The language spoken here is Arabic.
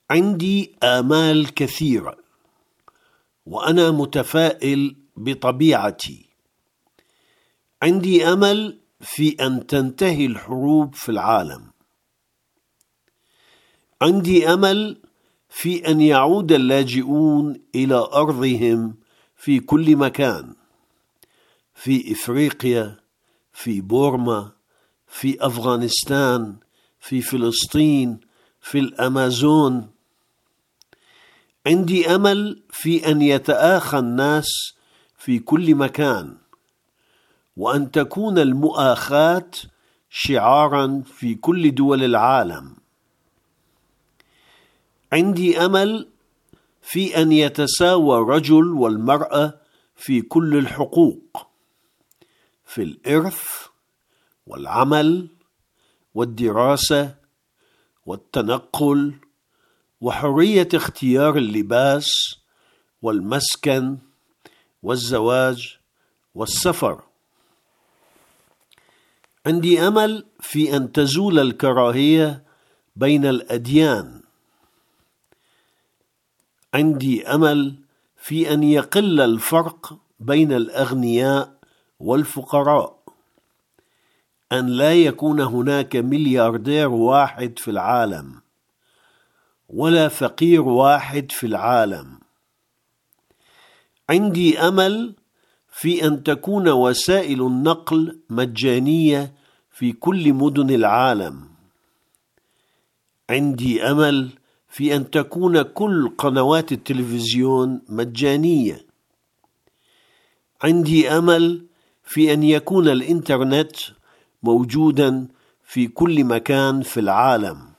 عندي آمال كثيرة، وأنا متفائل بطبيعتي. عندي أمل في أن تنتهي الحروب في العالم. عندي أمل في أن يعود اللاجئون إلى أرضهم في كل مكان، في إفريقيا، في بورما، في أفغانستان، في فلسطين، في الأمازون. عندي أمل في أن يتآخى الناس في كل مكان، وأن تكون المؤاخاة شعاراً في كل دول العالم. عندي أمل في أن يتساوى الرجل والمرأة في كل الحقوق، في الإرث والعمل والدراسة والتنقل وحرية اختيار اللباس والمسكن والزواج والسفر. عندي أمل في أن تزول الكراهية بين الأديان. عندي أمل في أن يقل الفرق بين الأغنياء والفقراء، أن لا يكون هناك ملياردير واحد في العالم ولا فقير واحد في العالم. عندي أمل في أن تكون وسائل النقل مجانية في كل مدن العالم. عندي أمل في أن تكون كل قنوات التلفزيون مجانية. عندي أمل في أن يكون الإنترنت موجوداً في كل مكان في العالم.